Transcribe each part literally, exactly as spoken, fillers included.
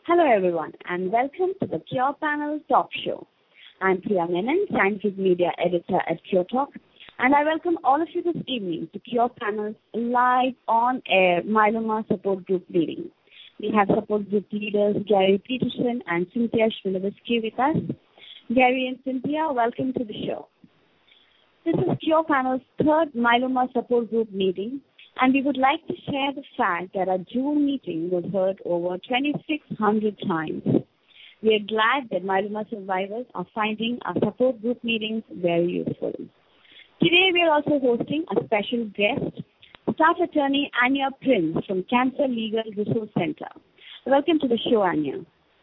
Hello everyone and welcome to the Cure Panel Talk Show. I'm Priya Menon, Scientific Media Editor at Cure Talk, and I welcome all of you this evening to Cure Panel's live on-air myeloma support group meeting. We have support group leaders Gary Peterson and Cynthia Shmielewski with us. Gary and Cynthia, welcome to the show. This is Cure Panel's third myeloma support group meeting, and we would like to share the fact that our June meeting was heard over twenty-six hundred times. We are glad that myeloma survivors are finding our support group meetings very useful. Today we are also hosting a special guest, Staff Attorney Anya Prince from Cancer Legal Resource Center. Welcome to the show, Anya.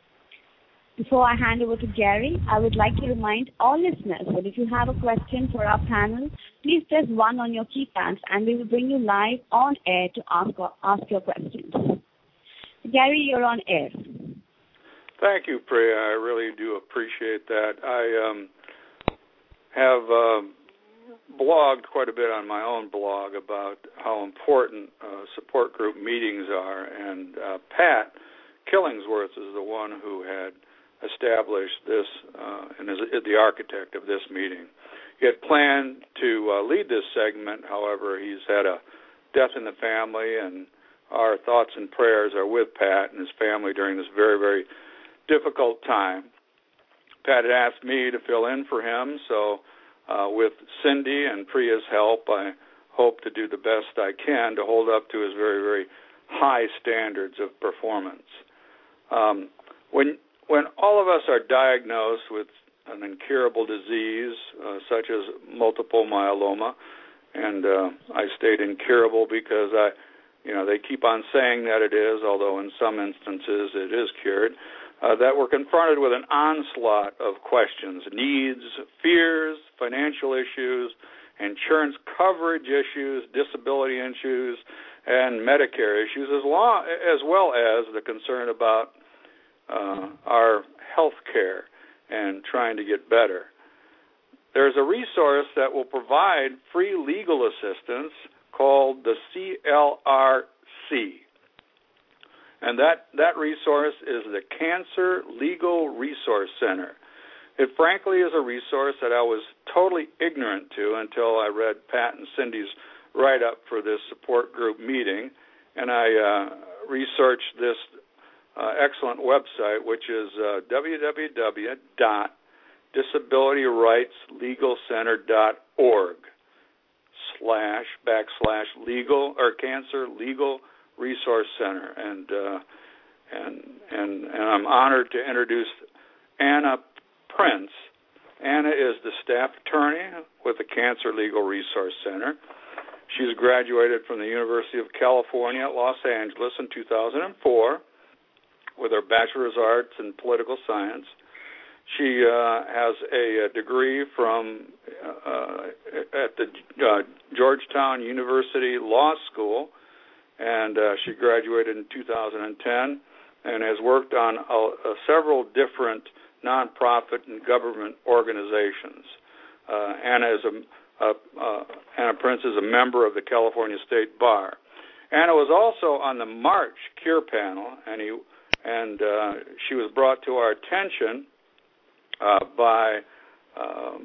Before I hand over to Gary, I would like to remind all listeners that if you have a question for our panel, please press one on your keypad and we will bring you live on air to ask, ask your questions. Gary, you're on air. Thank you, Priya. I really do appreciate that. I um, have uh, blogged quite a bit on my own blog about how important uh, support group meetings are, and uh, Pat Killingsworth is the one who had established this uh, and is the architect of this meeting. He had planned to uh, lead this segment. However, he's had a death in the family, and our thoughts and prayers are with Pat and his family during this very, very difficult time. Pat had asked me to fill in for him, so uh, with Cindy and Priya's help, I hope to do the best I can to hold up to his very, very high standards of performance. Um, when When all of us are diagnosed with an incurable disease, uh, such as multiple myeloma, and uh, I state incurable because I, you know, they keep on saying that it is, although in some instances it is cured, uh, that we're confronted with an onslaught of questions, needs, fears, financial issues, insurance coverage issues, disability issues, and Medicare issues, as, long, as well as the concern about Uh, our health care and trying to get better. There's a resource that will provide free legal assistance called the C L R C. And that, that resource is the Cancer Legal Resource Center. It frankly is a resource that I was totally ignorant to until I read Pat and Cindy's write-up for this support group meeting, and I uh, researched this Uh, excellent website, which is uh, w w w dot disability rights legal center dot org slash backslash legal or cancer legal resource center, and uh, and and and I'm honored to introduce Anna Prince. Anna is the staff attorney with the Cancer Legal Resource Center. She's graduated from the University of California at Los Angeles in two thousand four. With her bachelor's arts in political science. She uh, has a, a degree from uh, at the uh, Georgetown University Law School, and uh, she graduated in two thousand ten and has worked on uh, uh, several different nonprofit and government organizations. Uh, Anna is a uh, uh, Anna Prince is a member of the California State Bar. Anna was also on the March Cure panel, and he. And uh, she was brought to our attention uh, by um,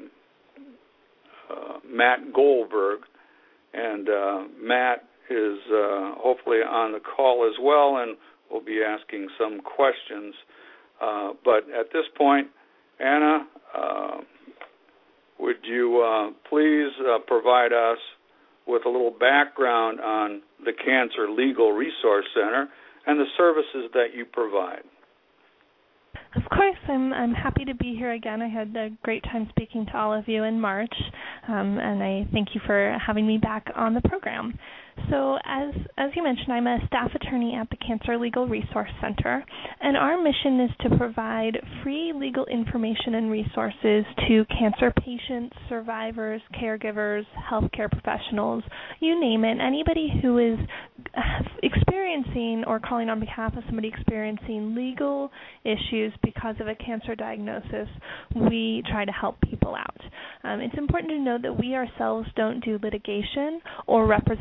uh, Matt Goldberg. And uh, Matt is uh, hopefully on the call as well and will be asking some questions. Uh, but at this point, Anna, uh, would you uh, please uh, provide us with a little background on the Cancer Legal Resource Center and the services that you provide? Of course, I'm I'm happy to be here again. I had a great time speaking to all of you in March, um, and I thank you for having me back on the program. So as as you mentioned, I'm a staff attorney at the Cancer Legal Resource Center, and our mission is to provide free legal information and resources to cancer patients, survivors, caregivers, healthcare professionals, you name it, anybody who is experiencing or calling on behalf of somebody experiencing legal issues because of a cancer diagnosis. We try to help people out. Um, it's important to know that we ourselves don't do litigation or represent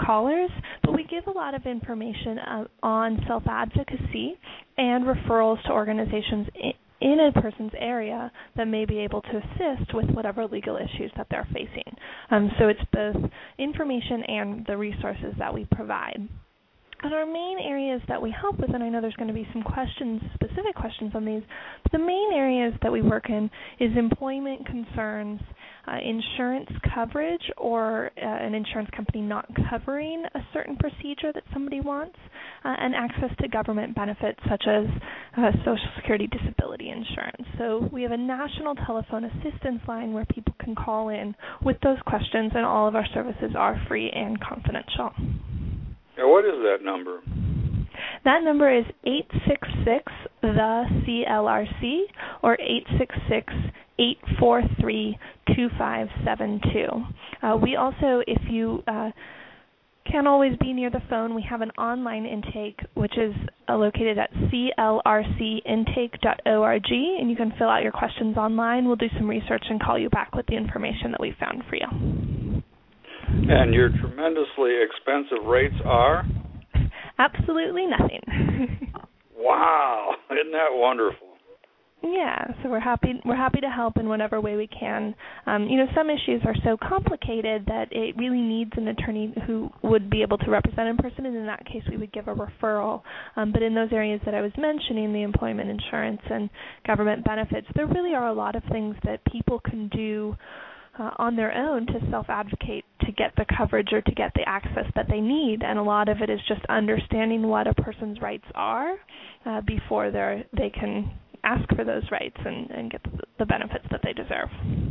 callers, but we give a lot of information uh, on self-advocacy and referrals to organizations in, in a person's area that may be able to assist with whatever legal issues that they're facing. Um, so it's both information and the resources that we provide. And our main areas that we help with, and I know there's going to be some questions, specific questions on these, but the main areas that we work in is employment concerns, uh, insurance coverage, or uh, an insurance company not covering a certain procedure that somebody wants, uh, and access to government benefits such as uh, Social Security disability insurance. So we have a national telephone assistance line where people can call in with those questions, and all of our services are free and confidential. Now, what is that number? That number is eight six six, the C L R C, or eight six six, eight four three, two five seven two. Uh, we also, if you uh, can't always be near the phone, we have an online intake, which is uh, located at c l r c intake dot org, and you can fill out your questions online. We'll do some research and call you back with the information that we found for you. And your tremendously expensive rates are? Absolutely nothing. Wow, isn't that wonderful? Yeah, so we're happy we're happy to help in whatever way we can. Um, you know, some issues are so complicated that it really needs an attorney who would be able to represent in person, and in that case we would give a referral. Um, but in those areas that I was mentioning, the employment insurance and government benefits, there really are a lot of things that people can do Uh, on their own to self-advocate to get the coverage or to get the access that they need, and a lot of it is just understanding what a person's rights are uh, before they they can ask for those rights and, and get the benefits that they deserve.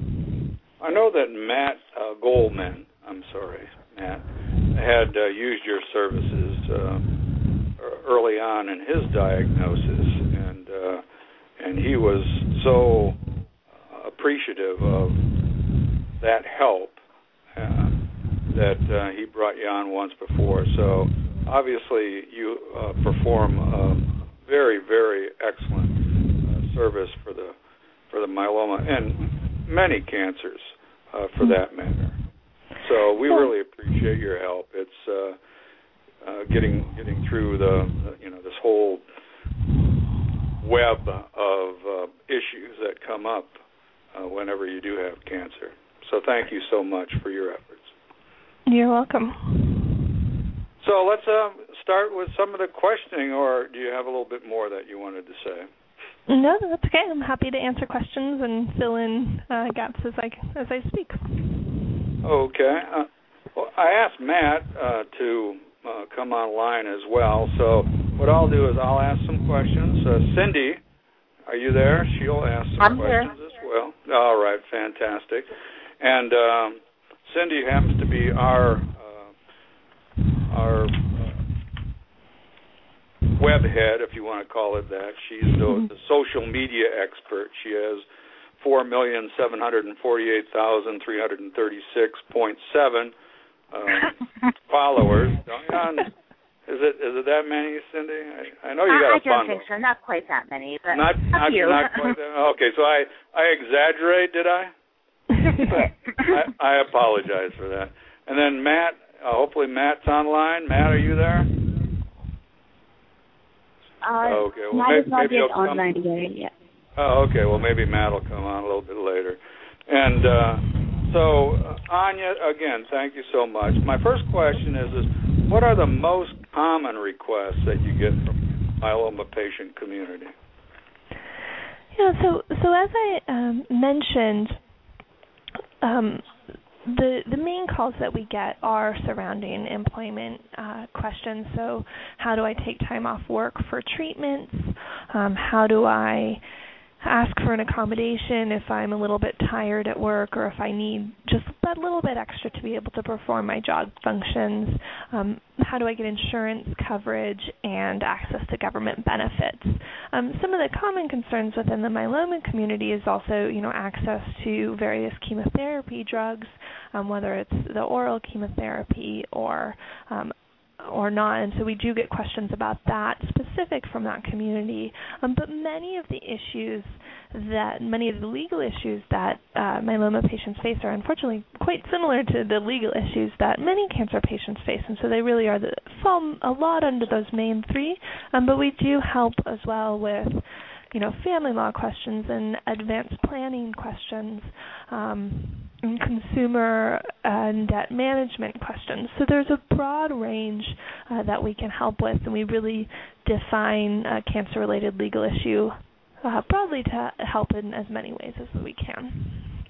I know that Matt uh, Goldman, I'm sorry, Matt, had uh, used your services uh, early on in his diagnosis, and uh, and he was so appreciative of that help uh, that uh, he brought you on once before. So obviously you uh, perform a very, very excellent uh, service for the for the myeloma and many cancers, uh, for that matter. So we really appreciate your help. It's uh, uh, getting getting through the, the you know this whole web of uh, issues that come up uh, whenever you do have cancer. So thank you so much for your efforts. You're welcome. So let's uh, start with some of the questioning, or do you have a little bit more that you wanted to say? No, that's okay. I'm happy to answer questions and fill in uh, gaps as I as I speak. Okay. Uh, well, I asked Matt uh, to uh, come online as well. So what I'll do is I'll ask some questions. Uh, Cindy, are you there? She'll ask some I'm questions here. as well. All right, fantastic. And um, Cindy happens to be our uh, our uh, web head, if you want to call it that. She's the, the social media expert. She has four million seven hundred forty-eight thousand three hundred thirty-six point seven uh, followers. Is it is it that many, Cindy? I, I know you got I, a bundle. I don't think so. Not quite that many, but not not, you. not quite that. Okay, so I I exaggerate, did I? I, I apologize for that. And then Matt, uh, hopefully Matt's online. Matt, are you there? Uh, okay, well Matt maybe, is not maybe yet he'll come. online yet. Yeah. Oh, okay. Well, maybe Matt will come on a little bit later. And uh, so, uh, Anya, again, thank you so much. My first question is, is what are the most common requests that you get from the myeloma patient community? Yeah, so so as I um, mentioned, um, the the main calls that we get are surrounding employment uh, questions. So how do I take time off work for treatments? Um, how do I ask for an accommodation if I'm a little bit tired at work, or if I need just that little bit extra to be able to perform my job functions? Um, how do I get insurance coverage and access to government benefits? Um, some of the common concerns within the myeloma community is also, you know, access to various chemotherapy drugs, um, whether it's the oral chemotherapy or um, or not, and so we do get questions about that specific from that community. Um, but many of the issues that, many of the legal issues that uh, myeloma patients face are unfortunately quite similar to the legal issues that many cancer patients face, and so they really are the, fall a lot under those main three. Um, but we do help as well with, you know, family law questions and advanced planning questions, um, and consumer and debt management questions. So there's a broad range uh, that we can help with, and we really define a cancer-related legal issue uh, broadly to help in as many ways as we can.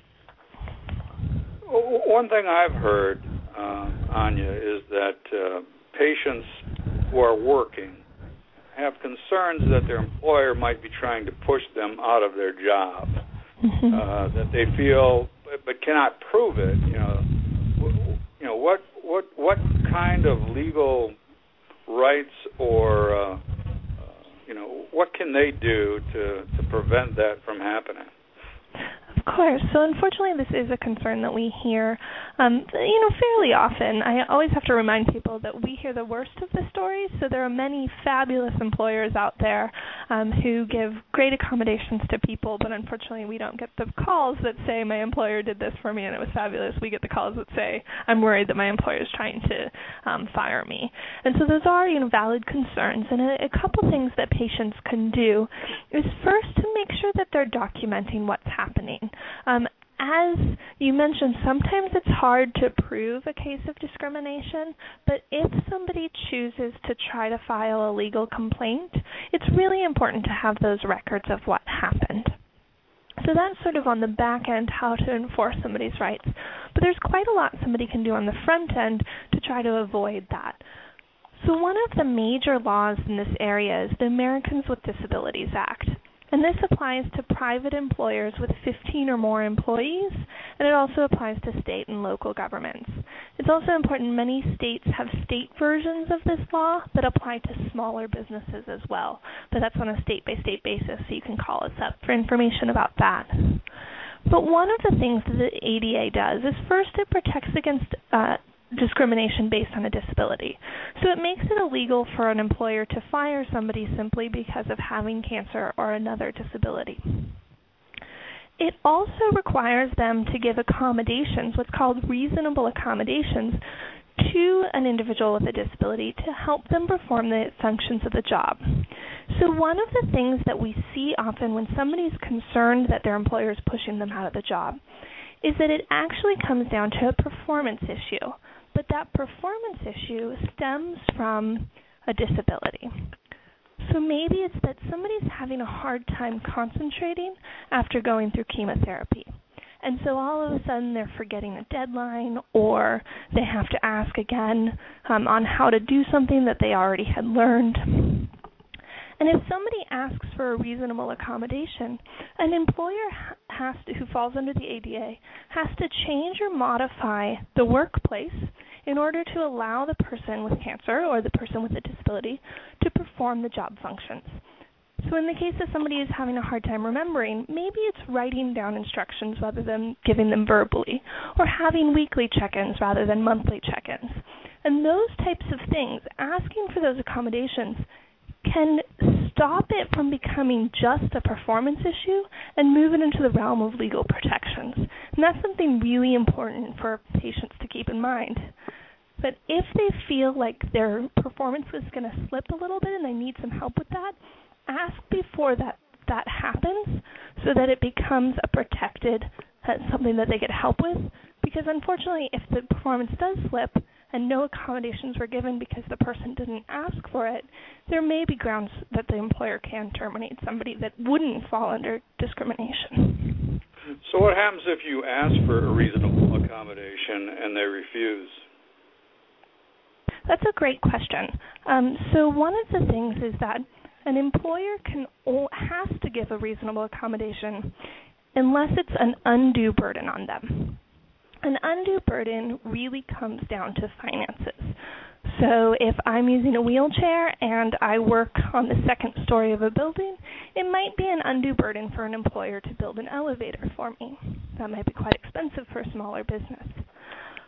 One thing I've heard, uh, Anya, is that uh, patients who are working have concerns that their employer might be trying to push them out of their job, mm-hmm. uh, that they feel but cannot prove it. You know, you know what what what kind of legal rights or uh, uh, you know what can they do to to prevent that from happening? Of course. So unfortunately, this is a concern that we hear, um, you know, fairly often. I always have to remind people that we hear the worst of the stories. So there are many fabulous employers out there um, who give great accommodations to people, but unfortunately, we don't get the calls that say my employer did this for me and it was fabulous. We get the calls that say I'm worried that my employer is trying to um, fire me. And so those are, you know, valid concerns. And a, a couple things that patients can do is first to make sure that they're documenting what's happening. Um, as you mentioned, sometimes it's hard to prove a case of discrimination, but if somebody chooses to try to file a legal complaint, it's really important to have those records of what happened. So that's sort of on the back end, how to enforce somebody's rights. But there's quite a lot somebody can do on the front end to try to avoid that. So one of the major laws in this area is the Americans with Disabilities Act. And this applies to private employers with fifteen or more employees, and it also applies to state and local governments. It's also important many states have state versions of this law that apply to smaller businesses as well, but that's on a state-by-state basis, so you can call us up for information about that. But one of the things that the A D A does is first it protects against uh, discrimination based on a disability. So it makes it illegal for an employer to fire somebody simply because of having cancer or another disability. It also requires them to give accommodations, what's called reasonable accommodations, to an individual with a disability to help them perform the functions of the job. So one of the things that we see often when somebody's concerned that their employer is pushing them out of the job is that it actually comes down to a performance issue. But that performance issue stems from a disability. So maybe it's that somebody's having a hard time concentrating after going through chemotherapy. And so all of a sudden they're forgetting a deadline, or they have to ask again um, on how to do something that they already had learned. And if somebody asks for a reasonable accommodation, an employer has to, who falls under the A D A has to change or modify the workplace in order to allow the person with cancer or the person with a disability to perform the job functions. So in the case that somebody is having a hard time remembering, maybe it's writing down instructions rather than giving them verbally, or having weekly check-ins rather than monthly check-ins. And those types of things, asking for those accommodations, can stop it from becoming just a performance issue and move it into the realm of legal protections. And that's something really important for patients to keep in mind. But if they feel like their performance is going to slip a little bit and they need some help with that, ask before that, that happens so that it becomes a protected, uh, something that they get help with. Because unfortunately, if the performance does slip and no accommodations were given because the person didn't ask for it, there may be grounds that the employer can terminate somebody that wouldn't fall under discrimination. So what happens if you ask for a reasonable accommodation and they refuse? That's a great question. Um, so one of the things is that an employer can has to give a reasonable accommodation unless it's an undue burden on them. An undue burden really comes down to finances. So if I'm using a wheelchair and I work on the second story of a building, it might be an undue burden for an employer to build an elevator for me. That might be quite expensive for a smaller business.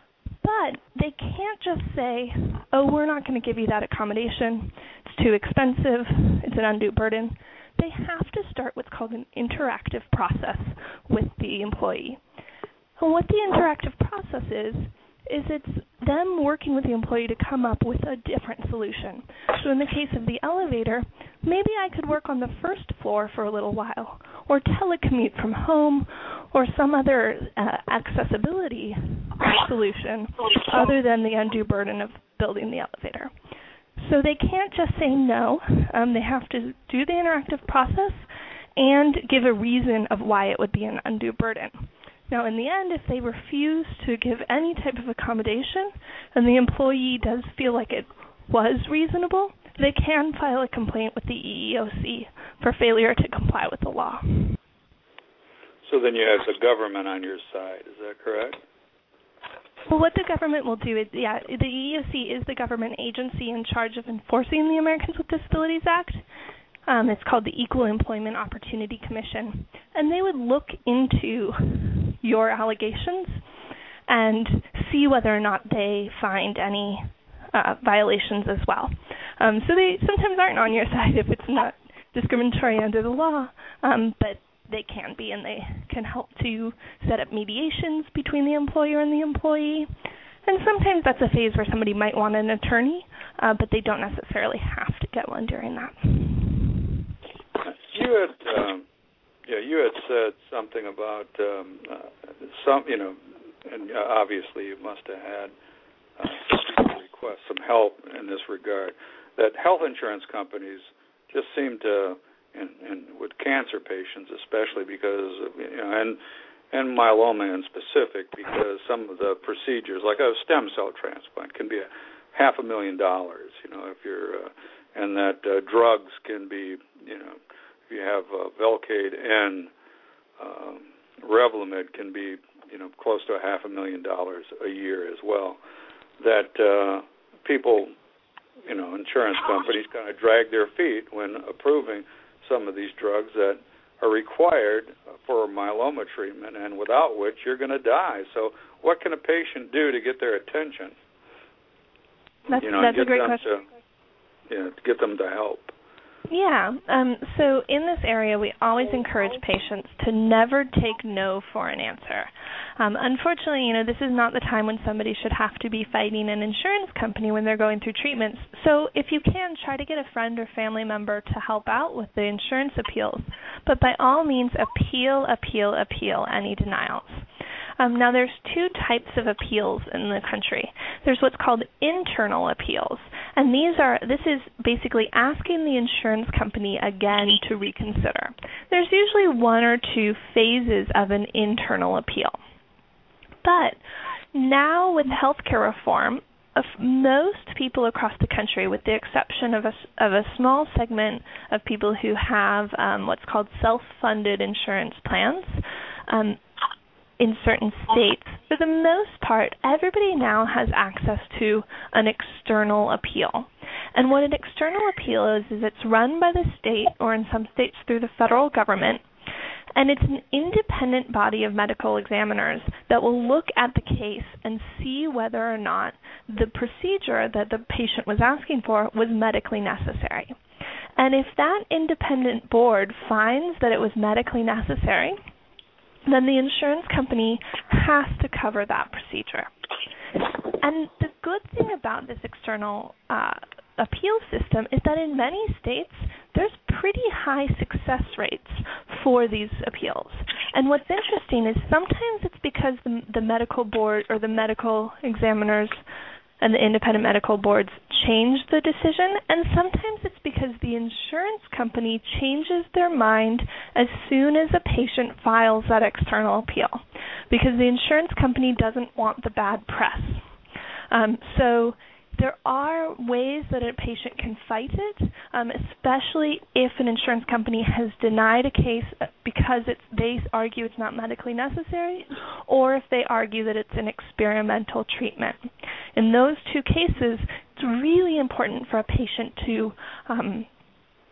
But they can't just say, oh, we're not going to give you that accommodation. It's too expensive. It's an undue burden. They have to start what's called an interactive process with the employee. And what the interactive process is, is it's them working with the employee to come up with a different solution. So in the case of the elevator, maybe I could work on the first floor for a little while, or telecommute from home, or some other uh, accessibility solution other than the undue burden of building the elevator. So they can't just say no. Um, they have to do the interactive process and give a reason of why it would be an undue burden. Now, in the end, if they refuse to give any type of accommodation and the employee does feel like it was reasonable, they can file a complaint with the E E O C for failure to comply with the law. So then you have the government on your side, is that correct? Well, what the government will do is, yeah, the E E O C is the government agency in charge of enforcing the Americans with Disabilities Act. Um, it's called the Equal Employment Opportunity Commission. And they would look into your allegations and see whether or not they find any uh, violations as well. Um, so they sometimes aren't on your side if it's not discriminatory under the law, um, but they can be, and they can help to set up mediations between the employer and the employee. And sometimes that's a phase where somebody might want an attorney, uh, but they don't necessarily have to get one during that. You had, um, yeah, you had said something about um, uh, some, you know, and obviously you must have had uh, request some help in this regard. That health insurance companies just seem to, and, and with cancer patients especially, because of, you know, and and myeloma in specific, because some of the procedures, like a stem cell transplant, can be a half a million dollars. You know, if you're, uh, and that uh, drugs can be, you know. If you have uh, Velcade and uh, Revlimid can be, you know, close to a half a million dollars a year as well. That uh, people, you know, insurance companies kind of drag their feet when approving some of these drugs that are required for myeloma treatment, and without which you're going to die. So, what can a patient do to get their attention? That's, you know, that's get a great them question. To, you know, to get them to help. Yeah, um, so in this area, we always encourage patients to never take no for an answer. Um, unfortunately, you know, this is not the time when somebody should have to be fighting an insurance company when they're going through treatments. So if you can, try to get a friend or family member to help out with the insurance appeals. But by all means, appeal, appeal, appeal any denials. Um, now, there's two types of appeals in the country. There's what's called internal appeals, and these are this is basically asking the insurance company again to reconsider. There's usually one or two phases of an internal appeal. But now with healthcare reform, of most people across the country, with the exception of a, of a small segment of people who have um, what's called self-funded insurance plans, um, in certain states, for the most part, everybody now has access to an external appeal. And what an external appeal is, is it's run by the state, or in some states through the federal government, and it's an independent body of medical examiners that will look at the case and see whether or not the procedure that the patient was asking for was medically necessary. And if that independent board finds that it was medically necessary, then the insurance company has to cover that procedure. And the good thing about this external uh, appeal system is that in many states, there's pretty high success rates for these appeals. And what's interesting is sometimes it's because the, the medical board or the medical examiners and the independent medical boards change the decision, and sometimes it's because the insurance company changes their mind as soon as a patient files that external appeal, because the insurance company doesn't want the bad press. Um, so there are ways that a patient can fight it, um, especially if an insurance company has denied a case because it's, they argue it's not medically necessary, or if they argue that it's an experimental treatment. In those two cases, it's really important for a patient to um,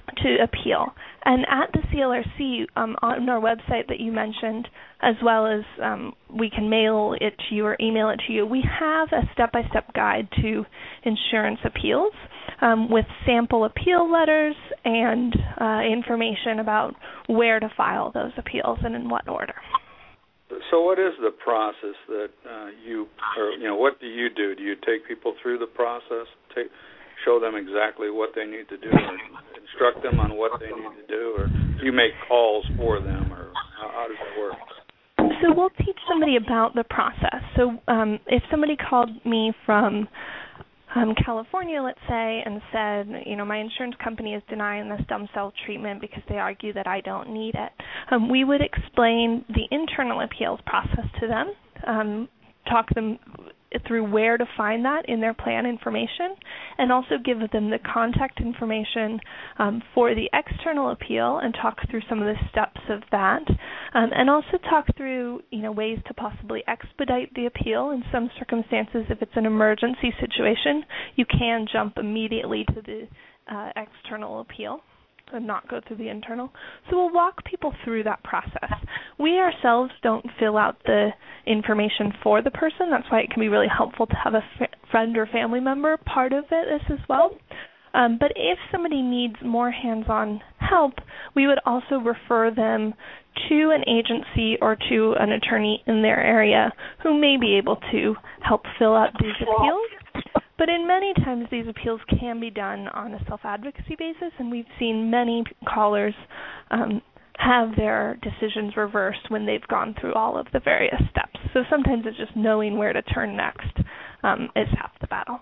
to appeal. And at the C L R C, um, on our website that you mentioned, as well as um, we can mail it to you or email it to you, we have a step-by-step guide to insurance appeals um, with sample appeal letters and uh, information about where to file those appeals and in what order. So what is the process that uh, you, or, you know, what do you do? Do you take people through the process, take, show them exactly what they need to do, or instruct them on what they need to do, or do you make calls for them, or how, how does that work? So we'll teach somebody about the process. So um, if somebody called me from um, California, let's say, and said, you know, my insurance company is denying the stem cell treatment because they argue that I don't need it, um, we would explain the internal appeals process to them, um, talk them through where to find that in their plan information, and also give them the contact information um, for the external appeal and talk through some of the steps of that, um, and also talk through, you know, ways to possibly expedite the appeal. In some circumstances, if it's an emergency situation, you can jump immediately to the uh, external appeal and not go through the internal. So we'll walk people through that process. We ourselves don't fill out the information for the person. That's why it can be really helpful to have a f- friend or family member part of it as well. Um, but if somebody needs more hands-on help, we would also refer them to an agency or to an attorney in their area who may be able to help fill out these appeals. But in many times, these appeals can be done on a self-advocacy basis, and we've seen many callers um, have their decisions reversed when they've gone through all of the various steps. So sometimes it's just knowing where to turn next um, is half the battle.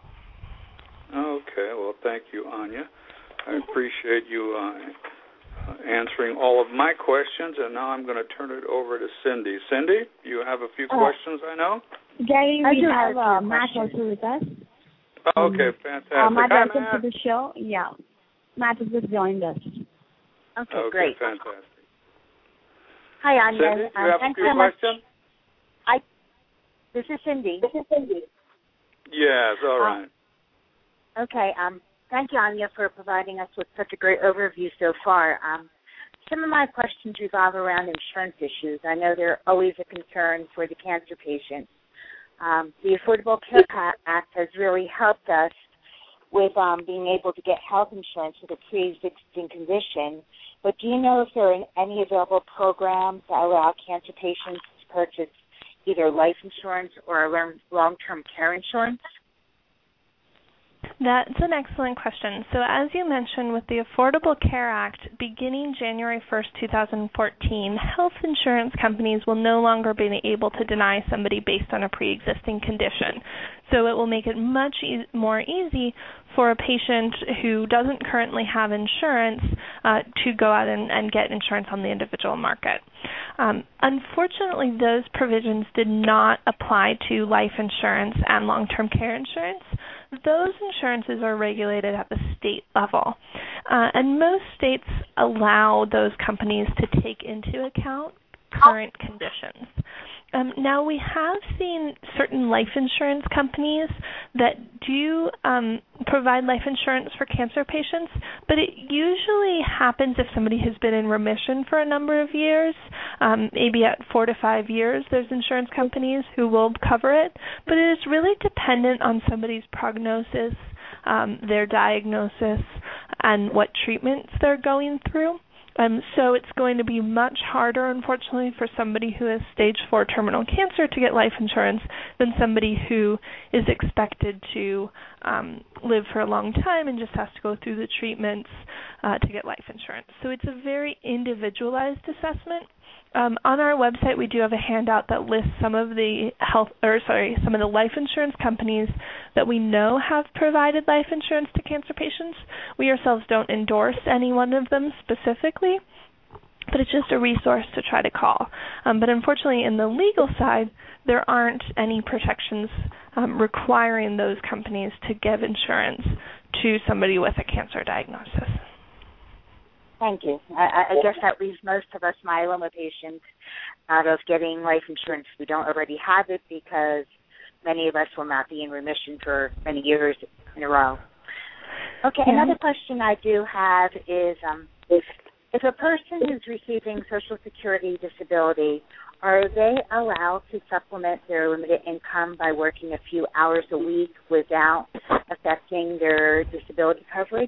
Okay, well, thank you, Anya. I appreciate you uh, answering all of my questions, and now I'm going to turn it over to Cindy. Cindy, you have a few oh. questions, I know? Gary, we have uh, Matt also with us. Oh, okay, fantastic. Uh, Matt, Hi, welcome Matt. to the show. Yeah, Matt has just joined us. Okay, okay great. Fantastic. Hi, Anya. Cindy, do you have um, a few questions? I. This is Cindy. This is Cindy. Yes, all right. Um, okay. Um. Thank you, Anya, for providing us with such a great overview so far. Um. Some of my questions revolve around insurance issues. I know they're always a concern for the cancer patient. Um, the Affordable Care Act has really helped us with um, being able to get health insurance with a pre-existing condition. But do you know if there are any available programs that allow cancer patients to purchase either life insurance or long-term care insurance? That's an excellent question. So as you mentioned, with the Affordable Care Act, beginning January first, two thousand fourteen, health insurance companies will no longer be able to deny somebody based on a pre-existing condition. So it will make it much e- more easy for a patient who doesn't currently have insurance uh, to go out and, and get insurance on the individual market. Um, unfortunately, those provisions did not apply to life insurance and long-term care insurance. Those insurances are regulated at the state level, uh, and most states allow those companies to take into account current conditions. Um, now, we have seen certain life insurance companies that do um, provide life insurance for cancer patients, but it usually happens if somebody has been in remission for a number of years. Um, maybe at four to five years, there's insurance companies who will cover it, but it is really dependent on somebody's prognosis, um, their diagnosis, and what treatments they're going through. Um, so it's going to be much harder, unfortunately, for somebody who has stage four terminal cancer to get life insurance than somebody who is expected to um, live for a long time and just has to go through the treatments uh, to get life insurance. So it's a very individualized assessment. Um, on our website, we do have a handout that lists some of the health, or sorry, some of the life insurance companies that we know have provided life insurance to cancer patients. We ourselves don't endorse any one of them specifically, but it's just a resource to try to call. Um, but unfortunately, in the legal side, there aren't any protections um, requiring those companies to give insurance to somebody with a cancer diagnosis. Thank you. I, I guess that leaves most of us myeloma patients out of getting life insurance if we don't already have it, because many of us will not be in remission for many years in a row. Okay, Yeah. another question I do have is um, if, if a person is receiving Social Security disability, are they allowed to supplement their limited income by working a few hours a week without affecting their disability coverage?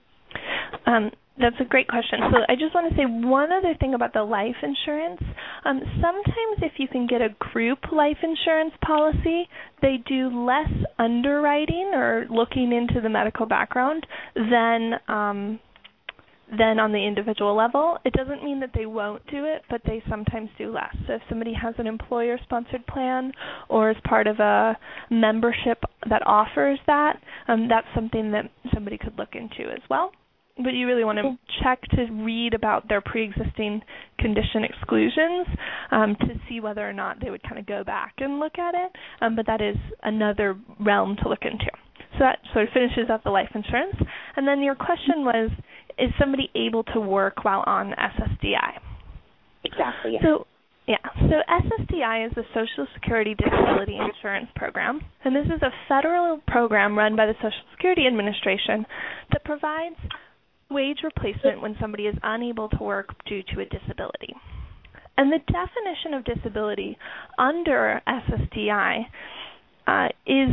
Um, that's a great question. So I just want to say one other thing about the life insurance. Um, sometimes if you can get a group life insurance policy, they do less underwriting or looking into the medical background than um, than on the individual level. It doesn't mean that they won't do it, but they sometimes do less. So if somebody has an employer-sponsored plan or is part of a membership that offers that, um, that's something that somebody could look into as well. But you really want to check to read about their pre-existing condition exclusions um, to see whether or not they would kind of go back and look at it. Um, but that is another realm to look into. So that sort of finishes up the life insurance. And then your question was, is somebody able to work while on S S D I? Exactly. Yeah. So, yeah. So S S D I is the Social Security Disability Insurance Program, and this is a federal program run by the Social Security Administration that provides wage replacement when somebody is unable to work due to a disability. And the definition of disability under S S D I uh, is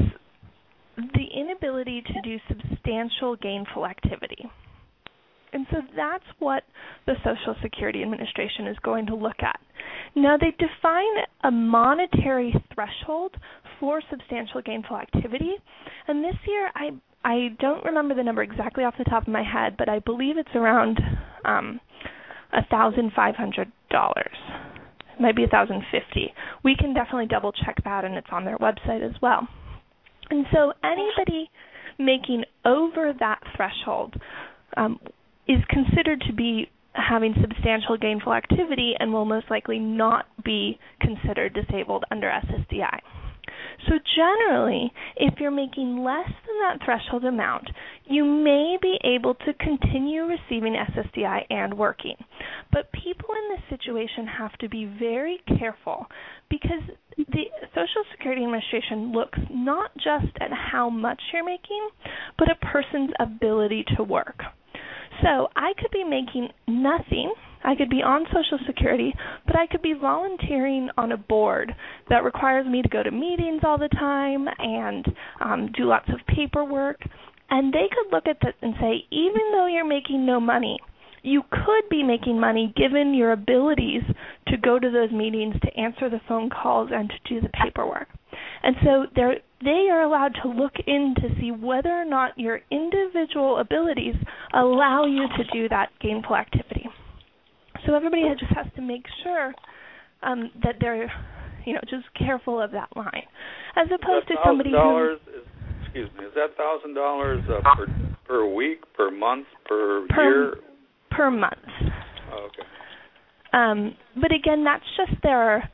the inability to do substantial gainful activity. And so that's what the Social Security Administration is going to look at. Now, they define a monetary threshold for substantial gainful activity, and this year I I don't remember the number exactly off the top of my head, but I believe it's around um, one thousand five hundred dollars. It might be one thousand fifty dollars. We can definitely double-check that, and it's on their website as well. And so anybody making over that threshold um, is considered to be having substantial gainful activity and will most likely not be considered disabled under S S D I. So generally, if you're making less than that threshold amount, you may be able to continue receiving S S D I and working. But people in this situation have to be very careful because the Social Security Administration looks not just at how much you're making, but a person's ability to work. So I could be making nothing. I could be on Social Security, but I could be volunteering on a board that requires me to go to meetings all the time and um, do lots of paperwork. And they could look at that and say, even though you're making no money, you could be making money given your abilities to go to those meetings, to answer the phone calls, and to do the paperwork. And so they're, they are allowed to look in to see whether or not your individual abilities allow you to do that gainful activity. So everybody just has to make sure um, that they're, you know, just careful of that line, as opposed to somebody who. Is, excuse me, is that thousand dollars uh, per per week, per month, per, per year? Per month. Oh, okay. Um, but again, that's just their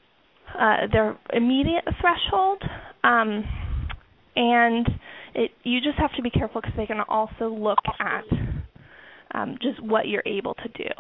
uh, their immediate threshold, um, and it, you just have to be careful because they can also look at um, just what you're able to do.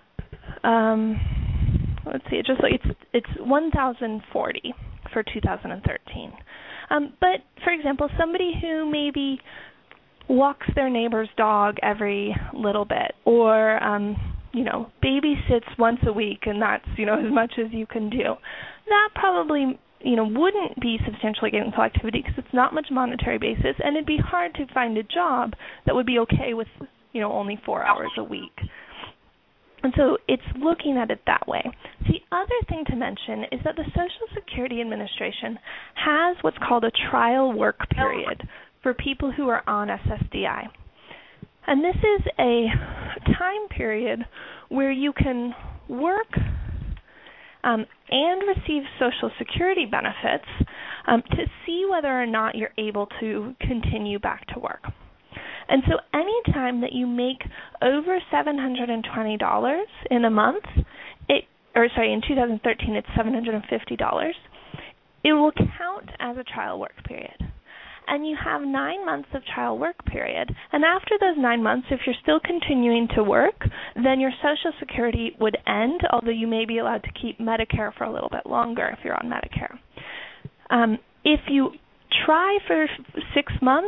Um, let's see, just like it's it's one thousand forty for two thousand thirteen. Um, but for example, somebody who maybe walks their neighbor's dog every little bit, or um, you know, babysits once a week, and that's, you know, as much as you can do. That probably, you know, wouldn't be substantially gainful activity because it's not much monetary basis, and it'd be hard to find a job that would be okay with, you know, only four hours a week. And so it's looking at it that way. The other thing to mention is that the Social Security Administration has what's called a trial work period for people who are on S S D I. And this is a time period where you can work um, and receive Social Security benefits um, to see whether or not you're able to continue back to work. And so any time that you make over seven hundred twenty dollars in a month, it, or sorry, in two thousand thirteen it's seven hundred fifty dollars, it will count as a trial work period. And you have nine months of trial work period. And after those nine months, if you're still continuing to work, then your Social Security would end, although you may be allowed to keep Medicare for a little bit longer if you're on Medicare. Um, if you try for six months,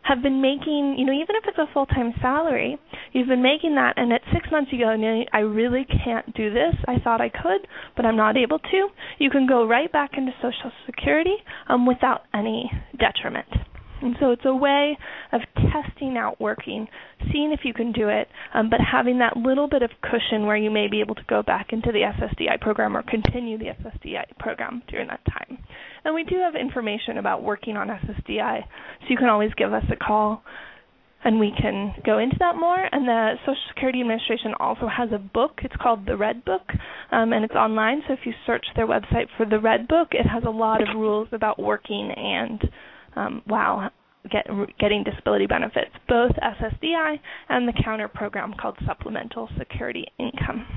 have been making, you know, even if it's a full-time salary, you've been making that, and at six months you go, no, I really can't do this. I thought I could, but I'm not able to. You can go right back into Social Security um, without any detriment. And so it's a way of testing out working, seeing if you can do it, um, but having that little bit of cushion where you may be able to go back into the S S D I program or continue the S S D I program during that time. And we do have information about working on S S D I, so you can always give us a call and we can go into that more. And the Social Security Administration also has a book. It's called The Red Book, um, and it's online. So if you search their website for The Red Book, it has a lot of rules about working and Um, while get, getting disability benefits, both S S D I and the counter program called Supplemental Security Income.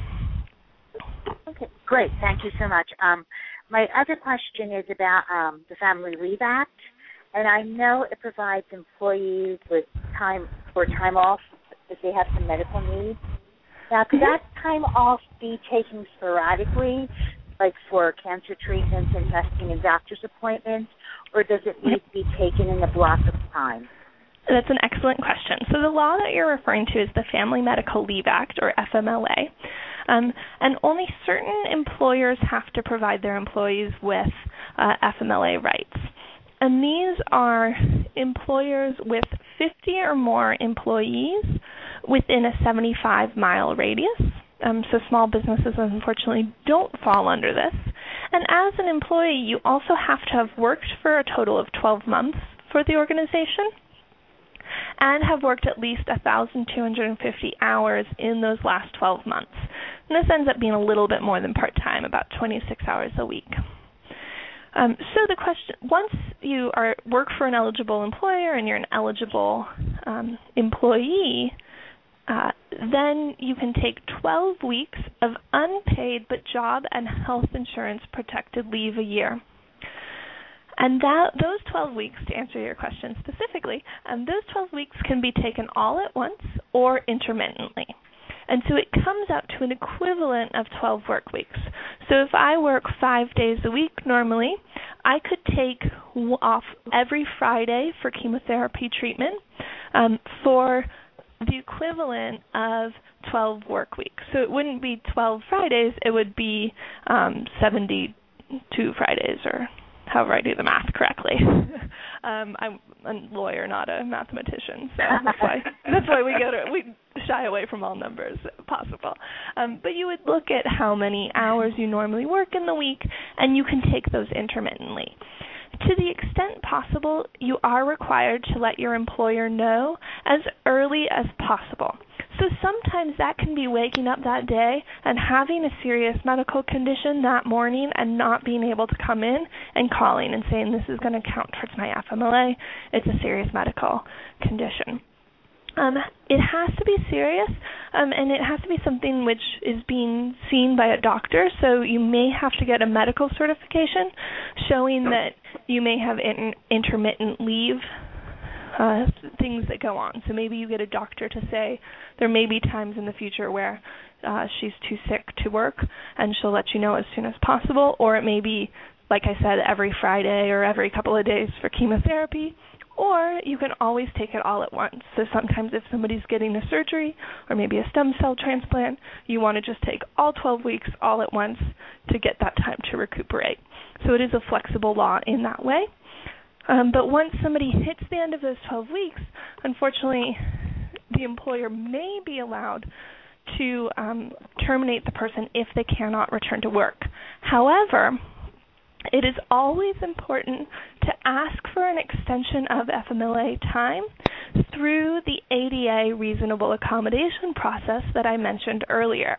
Okay, great. Thank you so much. Um, my other question is about um, the Family Leave Act, and I know it provides employees with time for time off if they have some medical needs. Now, could that time off be taken sporadically, like for cancer treatments and testing and doctor's appointments, or does it need to be taken in a block of time? That's an excellent question. So the law that you're referring to is the Family Medical Leave Act, or F M L A, um, and only certain employers have to provide their employees with uh, F M L A rights. And these are employers with fifty or more employees within a seventy-five mile radius. Um, so small businesses, unfortunately, don't fall under this. And as an employee, you also have to have worked for a total of twelve months for the organization and have worked at least one thousand two hundred fifty hours in those last twelve months. And this ends up being a little bit more than part-time, about twenty-six hours a week. Um, so the question, once you are work for an eligible employer and you're an eligible um, employee, Uh, then you can take twelve weeks of unpaid but job and health insurance protected leave a year. And that, those twelve weeks, to answer your question specifically, um, those twelve weeks can be taken all at once or intermittently. And so it comes out to an equivalent of twelve work weeks. So if I work five days a week normally, I could take off every Friday for chemotherapy treatment um, for the equivalent of twelve work weeks. So it wouldn't be twelve Fridays, it would be um, seventy-two Fridays, or however I do the math correctly. um, I'm a lawyer, not a mathematician, so that's why that's why we go to we shy away from all numbers if possible. Um, but you would look at how many hours you normally work in the week, and you can take those intermittently. To the extent possible, you are required to let your employer know as early as possible. So sometimes that can be waking up that day and having a serious medical condition that morning and not being able to come in and calling and saying, this is going to count towards my F M L A. It's a serious medical condition. Um, it has to be serious, um, and it has to be something which is being seen by a doctor, so you may have to get a medical certification showing that you may have in- intermittent leave, uh, things that go on. So maybe you get a doctor to say there may be times in the future where uh, she's too sick to work, and she'll let you know as soon as possible, or it may be, like I said, every Friday or every couple of days for chemotherapy. Or you can always take it all at once. So sometimes if somebody's getting a surgery or maybe a stem cell transplant, you want to just take all twelve weeks all at once to get that time to recuperate. So it is a flexible law in that way. Um, but once somebody hits the end of those twelve weeks, unfortunately, the employer may be allowed to um, terminate the person if they cannot return to work. However, it is always important to ask for an extension of F M L A time through the A D A reasonable accommodation process that I mentioned earlier.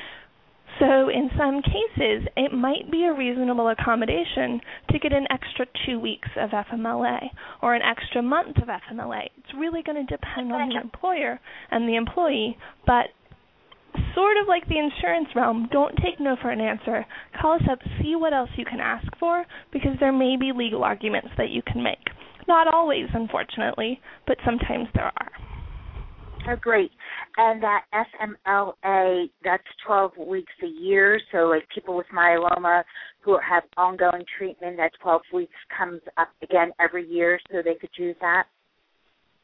So in some cases, it might be a reasonable accommodation to get an extra two weeks of F M L A or an extra month of F M L A. It's really going to depend on the employer and the employee, but sort of like the insurance realm, don't take no for an answer. Call us up, see what else you can ask for, because there may be legal arguments that you can make. Not always, unfortunately, but sometimes there are. Oh, great. And that F M L A, that's twelve weeks a year, so like people with myeloma who have ongoing treatment, that twelve weeks comes up again every year, so they could use that?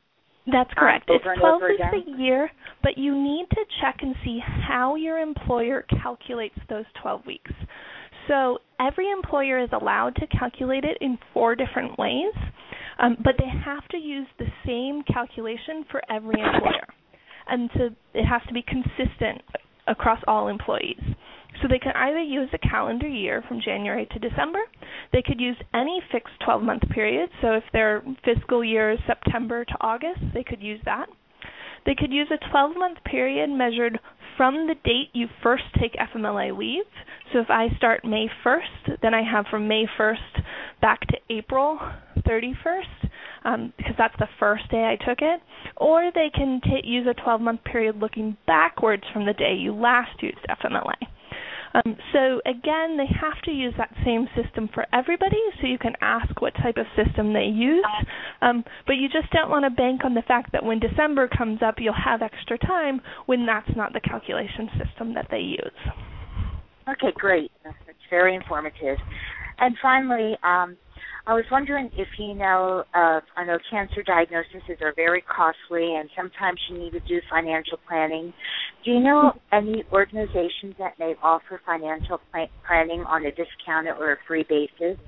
That's correct. Um, it's and twelve over weeks again? a year, but you need to check and see how your employer calculates those twelve weeks. So every employer is allowed to calculate it in four different ways, um, but they have to use the same calculation for every employer. And so it has to be consistent across all employees. So they can either use a calendar year from January to December. They could use any fixed twelve-month period. So if their fiscal year is September to August, they could use that. They could use a twelve-month period measured from the date you first take F M L A leave. So if I start May first, then I have from May first back to April thirty-first, um, because that's the first day I took it. Or they can t- use a twelve-month period looking backwards from the day you last used F M L A. Um, so again, they have to use that same system for everybody, so you can ask what type of system they use. Um, but you just don't want to bank on the fact that when December comes up, you'll have extra time when that's not the calculation system that they use. Okay, great. That's very informative. And finally, um, I was wondering if you know, uh, I know cancer diagnoses are very costly and sometimes you need to do financial planning. Do you know any organizations that may offer financial pl- planning on a discounted or a free basis?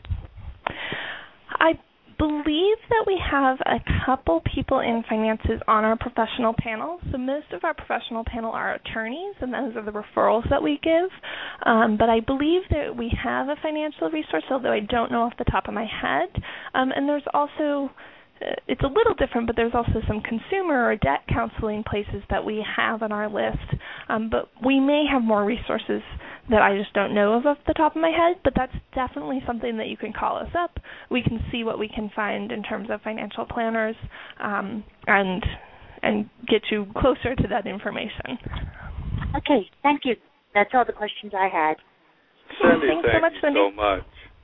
I believe that we have a couple people in finances on our professional panel. So most of our professional panel are attorneys, and those are the referrals that we give. Um, but I believe that we have a financial resource, although I don't know off the top of my head. Um, and there's also, uh, it's a little different, but there's also some consumer or debt counseling places that we have on our list. Um, but we may have more resources that I just don't know of off the top of my head, but that's definitely something that you can call us up. We can see what we can find in terms of financial planners, um, and and get you closer to that information. Okay, thank you. That's all the questions I had. Cindy, Thanks thank so much, you Cindy. so much.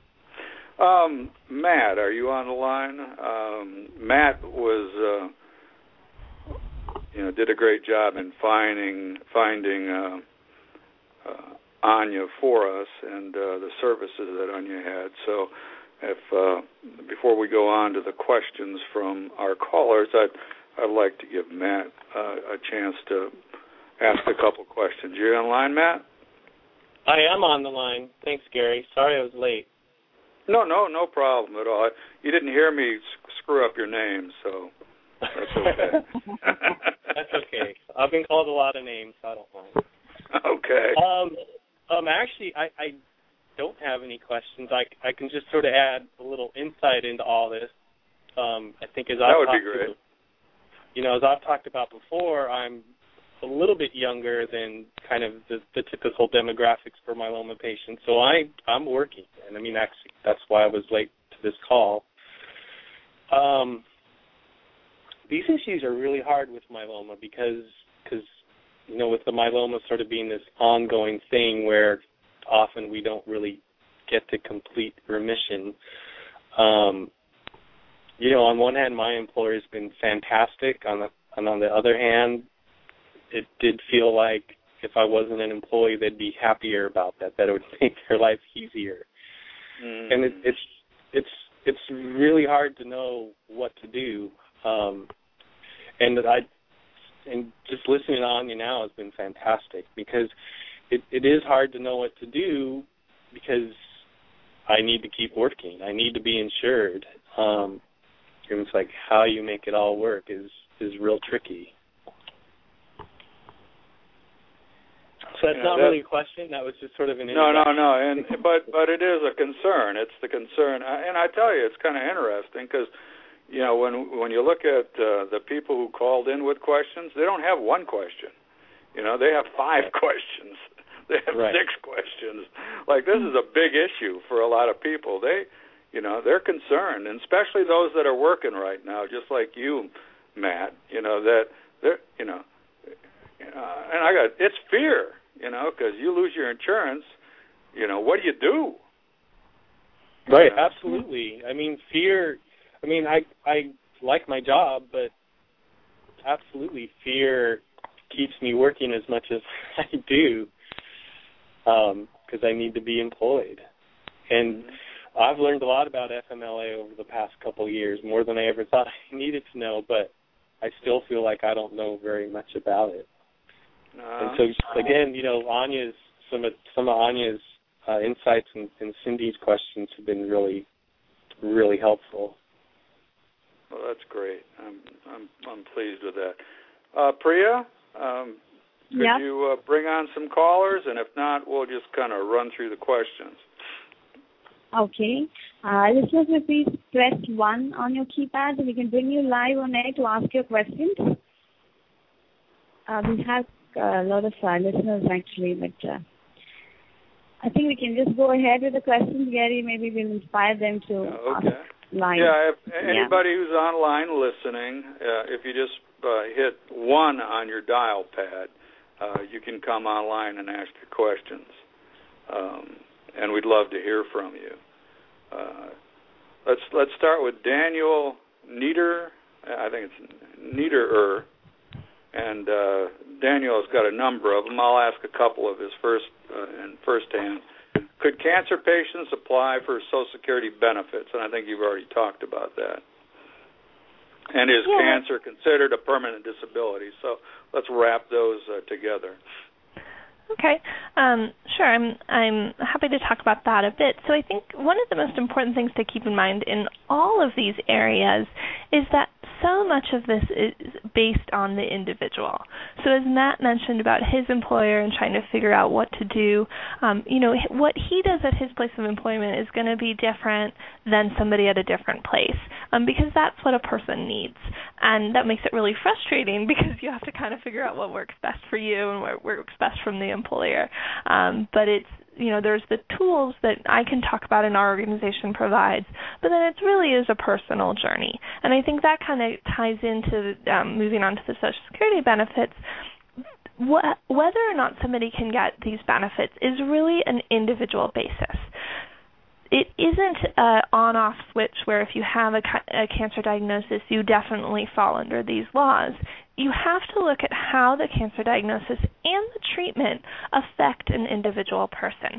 Um, Matt, are you on the line? Um, Matt was, uh, you know, did a great job in finding finding. Uh, uh, Anya for us and uh, the services that Anya had. So if uh, before we go on to the questions from our callers, I'd, I'd like to give Matt uh, a chance to ask a couple questions. You're on the line, Matt? I am on the line. Thanks, Gary. Sorry I was late. No, no, no problem at all. You didn't hear me screw up your name, so that's okay. That's okay. I've been called a lot of names, so I don't mind. Okay. Um, um, actually, I, I don't have any questions. I, I can just sort of add a little insight into all this. Um, I think as that I've would talked be great. To, you know, as I've talked about before, I'm a little bit younger than kind of the, the typical demographics for myeloma patients. So I, I'm working, and I mean, actually, that's why I was late to this call. Um, these issues are really hard with myeloma because, because you know, with the myeloma sort of being this ongoing thing where often we don't really get to complete remission. Um, you know, on one hand, my employer has been fantastic. On the, and on the other hand, it did feel like if I wasn't an employee, they'd be happier about that, that it would make their life easier. Mm. And it, it's it's it's really hard to know what to do. Um, and I and just listening on you now has been fantastic because it, it is hard to know what to do because I need to keep working. I need to be insured. Um, and it's like how you make it all work is, is real tricky. So that's yeah, not that, really a question. That was just sort of an no, no, no. And but but it is a concern. It's the concern, and I tell you, it's kind of interesting because you know when when you look at uh, the people who called in with questions, they don't have one question. You know, they have five right. questions. They have right. six questions. Like this is a big issue for a lot of people. They, you know, they're concerned, and especially those that are working right now, just like you, Matt. You know that they're, you know, uh, and I got it's fear. You know, because you lose your insurance, you know, what do you do? Right, you know? Absolutely. I mean, fear, I mean, I I like my job, but absolutely fear keeps me working as much as I do because um, I need to be employed. And mm-hmm. I've learned a lot about F M L A over the past couple of years, more than I ever thought I needed to know, but I still feel like I don't know very much about it. Uh, and so again, you know, Anya's some of some of Anya's uh, insights and, and Cindy's questions have been really, really helpful. Well, that's great. I'm I'm I'm pleased with that. Uh, Priya, um, could yep. you uh, bring on some callers? And if not, we'll just kind of run through the questions. Okay. Uh, listeners, please press one on your keypad and we can bring you live on air to ask your questions. Uh, we have uh, a lot of uh, listeners actually, but uh, I think we can just go ahead with the questions, Gary. Maybe we'll inspire them to Uh, okay. ask live. Yeah, if anybody yeah. who's online listening, uh, if you just uh, hit one on your dial pad, uh, you can come online and ask your questions. Um, and we'd love to hear from you. Uh, let's let's start with Daniel Nieder. I think it's Niederer. And uh, Daniel has got a number of them. I'll ask a couple of his first uh, in first hand. Could cancer patients apply for Social Security benefits? And I think you've already talked about that. And is yeah. cancer considered a permanent disability? So let's wrap those uh, together. Okay, um, sure. I'm I'm happy to talk about that a bit. So I think one of the most important things to keep in mind in all of these areas is that so much of this is based on the individual. So as Matt mentioned about his employer and trying to figure out what to do, um, you know, what he does at his place of employment is going to be different than somebody at a different place, um, because that's what a person needs. And that makes it really frustrating because you have to kind of figure out what works best for you and what works best from the employer. Um, but it's, you know, there's the tools that I can talk about and our organization provides, but then it really is a personal journey. And I think that kind of ties into um, moving on to the Social Security benefits. Wh- whether or not somebody can get these benefits is really an individual basis. It isn't an on-off switch where if you have a, ca- a cancer diagnosis, you definitely fall under these laws. You have to look at how the cancer diagnosis and the treatment affect an individual person.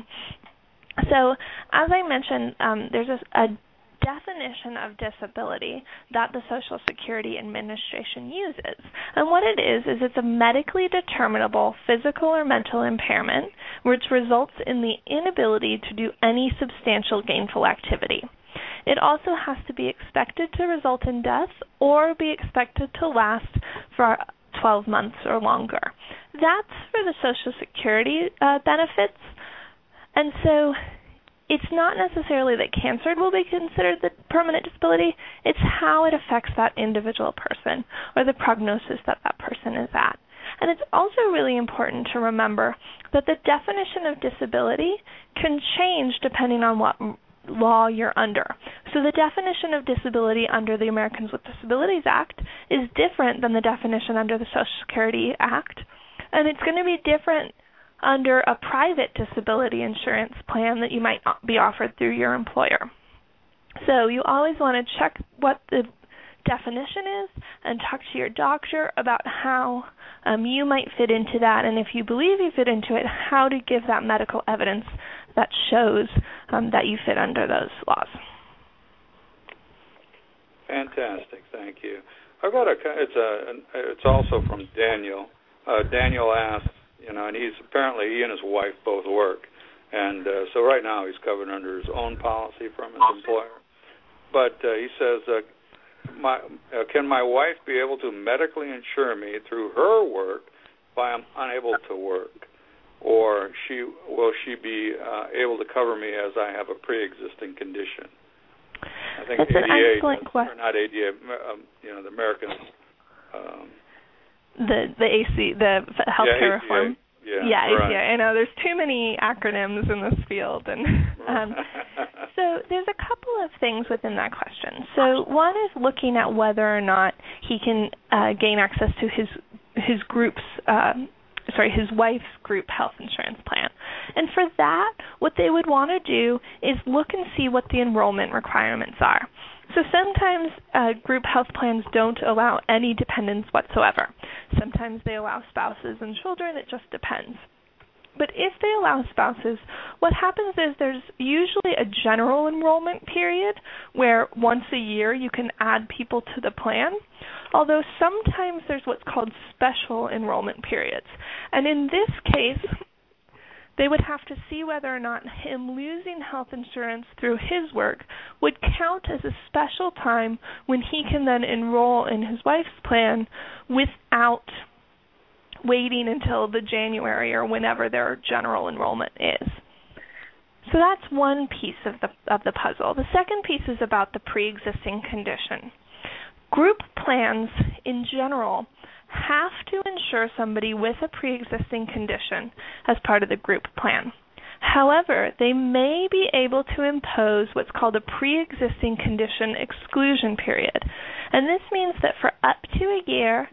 So, as I mentioned, um, there's a, a definition of disability that the Social Security Administration uses. And what it is, is it's a medically determinable physical or mental impairment which results in the inability to do any substantial gainful activity. It also has to be expected to result in death or be expected to last for twelve months or longer. That's for the Social Security uh, benefits. And so it's not necessarily that cancer will be considered the permanent disability. It's how it affects that individual person or the prognosis that that person is at. And it's also really important to remember that the definition of disability can change depending on what law you're under. So the definition of disability under the Americans with Disabilities Act is different than the definition under the Social Security Act, and it's going to be different under a private disability insurance plan that you might be offered through your employer. So you always want to check what the definition is and talk to your doctor about how um, you might fit into that, and if you believe you fit into it, how to give that medical evidence that shows um, that you fit under those laws. Fantastic, thank you. I've got a. It's a. It's also from Daniel. Uh, Daniel asks, you know, and he's apparently he and his wife both work, and uh, so right now he's covered under his own policy from his employer. But uh, he says, uh, my uh, can my wife be able to medically insure me through her work if I am unable to work? Or she will she be uh, able to cover me as I have a pre-existing condition? I think That's A D A, an excellent does, question. or not A D A, um, you know, the American. Um, the the A C, the healthcare yeah, reform. Yeah, yeah, right. A C A. I know there's too many acronyms in this field, and um, so there's a couple of things within that question. So one is looking at whether or not he can uh, gain access to his his group's. Uh, sorry, his wife's group health insurance plan. And for that, what they would want to do is look and see what the enrollment requirements are. So sometimes uh, group health plans don't allow any dependents whatsoever. Sometimes they allow spouses and children. It just depends. But if they allow spouses, what what happens is there's usually a general enrollment period where once a year you can add people to the plan, although sometimes there's what's called special enrollment periods. And in this case, they would have to see whether or not him losing health insurance through his work would count as a special time when he can then enroll in his wife's plan without waiting until the January or whenever their general enrollment is. So that's one piece of the of the puzzle. The second piece is about the pre-existing condition. Group plans in general have to insure somebody with a pre-existing condition as part of the group plan. However, they may be able to impose what's called a pre-existing condition exclusion period. And this means that for up to a year,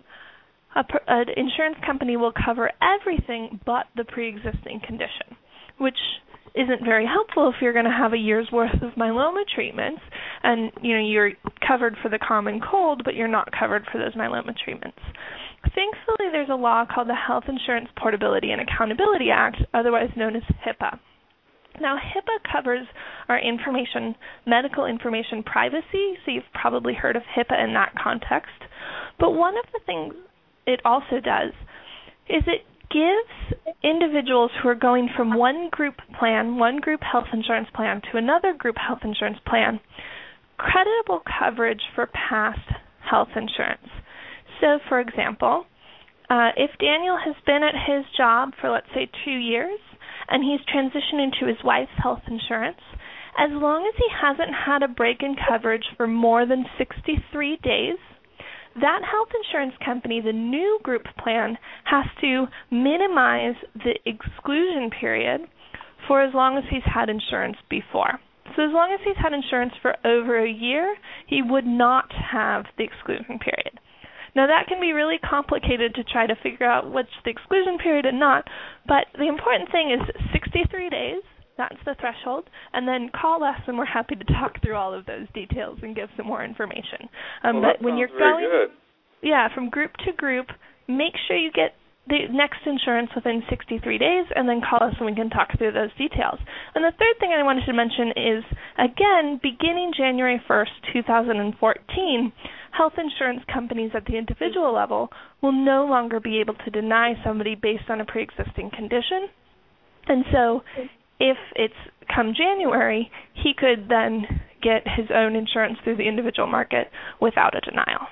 an insurance company will cover everything but the pre-existing condition, which isn't very helpful if you're going to have a year's worth of myeloma treatments and you know you're covered for the common cold, but you're not covered for those myeloma treatments. Thankfully, there's a law called the Health Insurance Portability and Accountability Act, otherwise known as HIPAA. Now, HIPAA covers our information, medical information privacy, so you've probably heard of HIPAA in that context. But one of the things it also does is it gives individuals who are going from one group plan, one group health insurance plan, to another group health insurance plan, creditable coverage for past health insurance. So, for example, uh, if Daniel has been at his job for, let's say, two years, and he's transitioning to his wife's health insurance, as long as he hasn't had a break in coverage for more than sixty-three days, that health insurance company, the new group plan, has to minimize the exclusion period for as long as he's had insurance before. So as long as he's had insurance for over a year, he would not have the exclusion period. Now, that can be really complicated to try to figure out what's the exclusion period and not, but the important thing is sixty-three days. That's the threshold. And then call us, and we're happy to talk through all of those details and give some more information. Um, well, but when you're very going, good. yeah, from group to group, make sure you get the next insurance within sixty-three days, and then call us and we can talk through those details. And the third thing I wanted to mention is, again, beginning January first, two thousand fourteen, health insurance companies at the individual level will no longer be able to deny somebody based on a pre-existing condition. And so if it's come January, he could then get his own insurance through the individual market without a denial.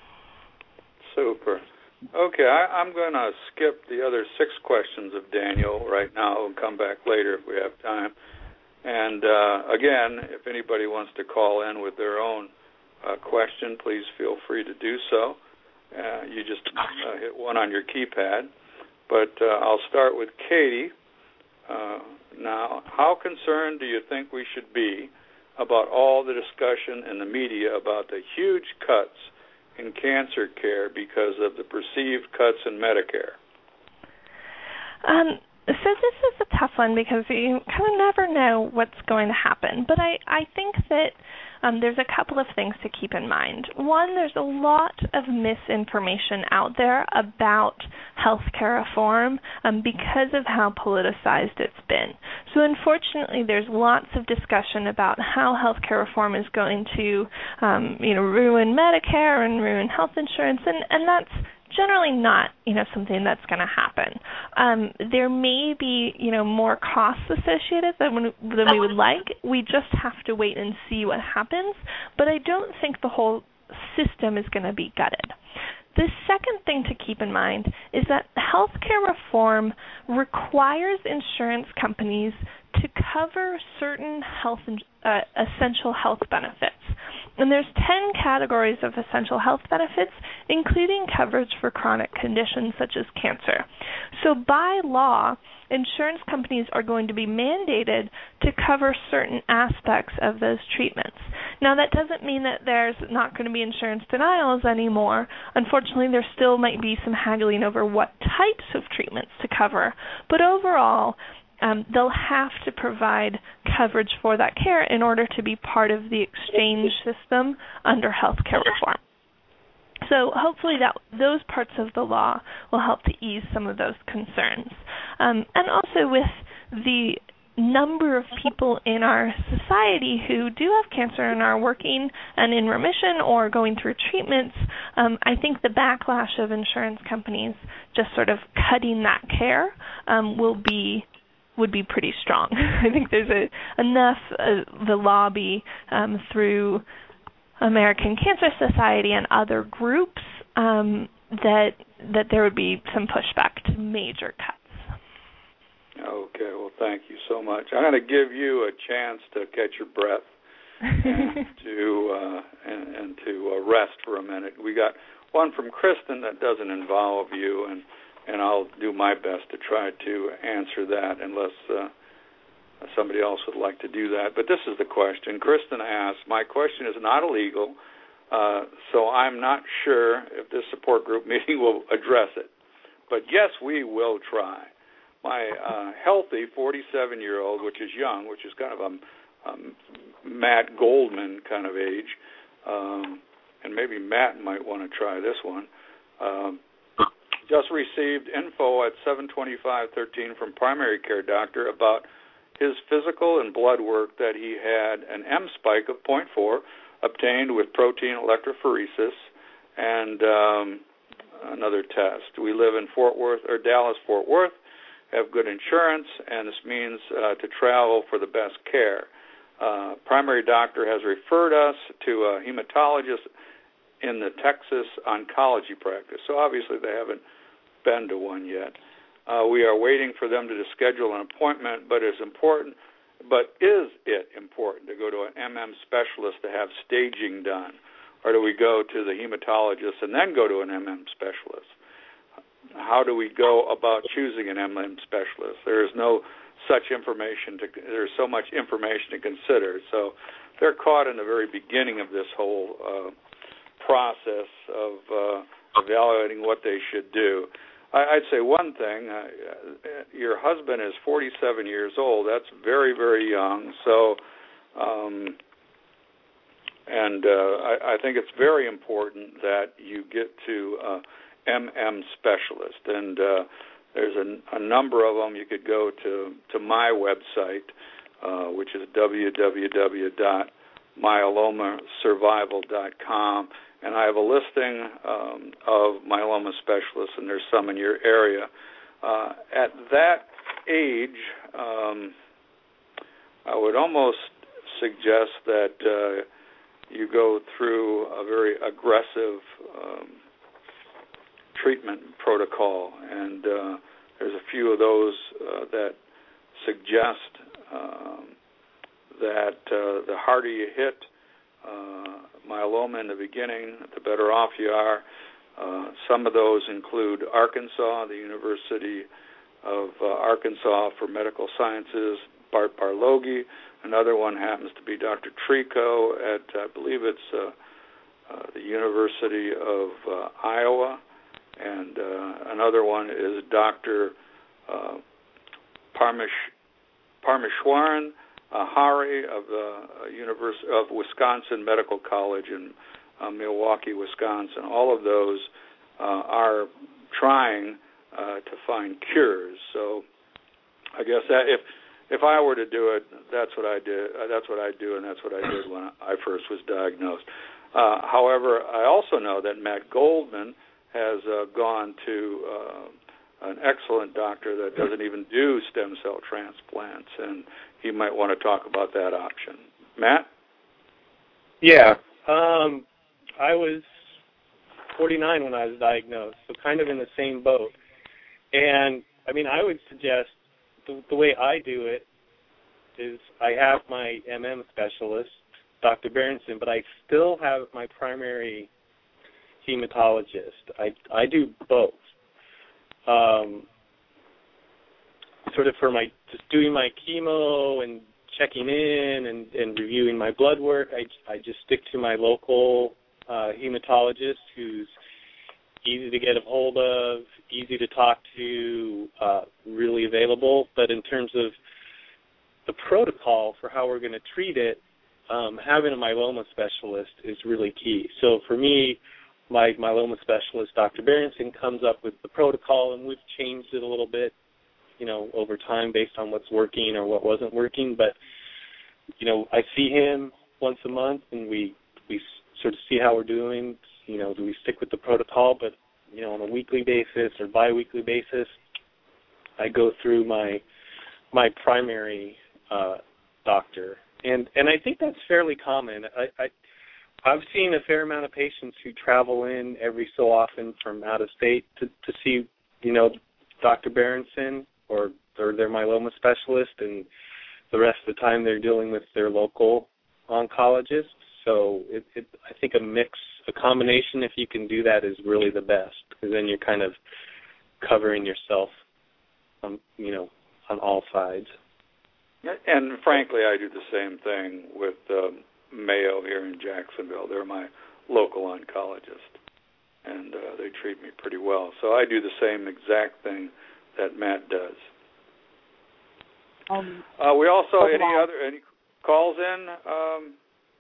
Super. Okay, I, I'm going to skip the other six questions of Daniel right now and come back later if we have time. And uh, again, if anybody wants to call in with their own uh, question, please feel free to do so. Uh, you just uh, hit one on your keypad. But uh, I'll start with Katie. Uh, now, how concerned do you think we should be about all the discussion in the media about the huge cuts in cancer care because of the perceived cuts in Medicare? Um, so this is a tough one because you kind of never know what's going to happen. But I, I think that um, there's a couple of things to keep in mind. One, there's a lot of misinformation out there about healthcare reform um, because of how politicized it's been. So unfortunately, there's lots of discussion about how healthcare reform is going to, um, you know, ruin Medicare and ruin health insurance, and, and that's generally not, you know, something that's going to happen. Um, there may be, you know, more costs associated than, than we would like. We just have to wait and see what happens. But I don't think the whole system is going to be gutted. The second thing to keep in mind is that healthcare reform requires insurance companies to cover certain health uh, essential health benefits. And there's ten categories of essential health benefits, including coverage for chronic conditions such as cancer. So by law, insurance companies are going to be mandated to cover certain aspects of those treatments. Now, that doesn't mean that there's not going to be insurance denials anymore. Unfortunately, there still might be some haggling over what types of treatments to cover. But overall, Um, they'll have to provide coverage for that care in order to be part of the exchange system under healthcare reform. So hopefully that those parts of the law will help to ease some of those concerns. Um, and also with the number of people in our society who do have cancer and are working and in remission or going through treatments, um, I think the backlash of insurance companies just sort of cutting that care um, will be would be pretty strong. I think there's a, enough uh, the lobby um, through American Cancer Society and other groups um, that that there would be some pushback to major cuts. Okay, well, thank you so much. I'm going to give you a chance to catch your breath and to uh, and, and to uh, rest for a minute. We got one from Kristen that doesn't involve you, and and I'll do my best to try to answer that unless uh, somebody else would like to do that. But this is the question. Kristen asks, my question is not illegal, uh, so I'm not sure if this support group meeting will address it. But yes, we will try. My uh, healthy forty-seven-year-old, which is young, which is kind of a um, Matt Goldman kind of age, um, and maybe Matt might want to try this one, um, just received info at seven twenty-five thirteen from primary care doctor about his physical and blood work that he had an M spike of zero point four obtained with protein electrophoresis and um, another test. We live in Fort Worth or Dallas, Fort Worth, have good insurance, and this means uh, to travel for the best care. Uh, primary doctor has referred us to a hematologist in the Texas oncology practice, so obviously they haven't been to one yet. Uh, we are waiting for them to schedule an appointment, but it's important. But is it important to go to an M M specialist to have staging done, or do we go to the hematologist and then go to an M M specialist? How do we go about choosing an M M specialist? There is no such information. To, there's so much information to consider. So they're caught in the very beginning of this whole uh, process of uh, evaluating what they should do. I, I'd say one thing. Uh, your husband is forty-seven years old. That's very, very young. So, um, and uh, I, I think it's very important that you get to uh, M M specialist, and uh, there's a, a number of them. You could go to, to my website, uh, which is w w w dot myeloma survival dot com, and I have a listing um, of myeloma specialists, and there's some in your area. Uh, at that age, um, I would almost suggest that uh, you go through a very aggressive um, treatment protocol, and uh, there's a few of those uh, that suggest um, that uh, the harder you hit uh, myeloma in the beginning, the better off you are. Uh, some of those include Arkansas, the University of uh, Arkansas for Medical Sciences, Bart Barloghi. Another one happens to be Doctor Trico at, I believe it's uh, uh, the University of uh, Iowa. And uh, another one is Doctor Uh, Parmesh, Parmeshwaran uh, Hari of the uh, University of Wisconsin Medical College in uh, Milwaukee, Wisconsin. All of those uh, are trying uh, to find cures. So I guess that if if I were to do it, that's what I did. Uh, that's what I do, and that's what I did when I first was diagnosed. Uh, however, I also know that Matt Goldman has uh, gone to uh, an excellent doctor that doesn't even do stem cell transplants, and he might want to talk about that option. Matt? Yeah. Um, I was forty-nine when I was diagnosed, so kind of in the same boat. And, I mean, I would suggest the, the way I do it is I have my M M specialist, Doctor Berenson, but I still have my primary hematologist. I, I do both. Um, sort of for my just doing my chemo and checking in and, and reviewing my blood work, I, I just stick to my local uh, hematologist who's easy to get a hold of, easy to talk to, uh, really available. But in terms of the protocol for how we're going to treat it, um, having a myeloma specialist is really key. So for me, my myeloma specialist, Doctor Berenson, comes up with the protocol, and we've changed it a little bit you know, over time based on what's working or what wasn't working. But, you know, I see him once a month, and we, we sort of see how we're doing. You know, do we stick with the protocol? But, you know, on a weekly basis or biweekly basis, I go through my my primary uh, doctor. And and I think that's fairly common. I, I, I've seen a fair amount of patients who travel in every so often from out of state to, to see, you know, Doctor Berenson or, or their myeloma specialist, and the rest of the time they're dealing with their local oncologist. So it, it, I think a mix, a combination, if you can do that, is really the best, because then you're kind of covering yourself, on, you know, on all sides. And frankly, I do the same thing with um, Mayo here in Jacksonville. They're my local oncologist, and uh, they treat me pretty well. So I do the same exact thing that Matt does. Um, uh, we also okay. any other any calls in, um,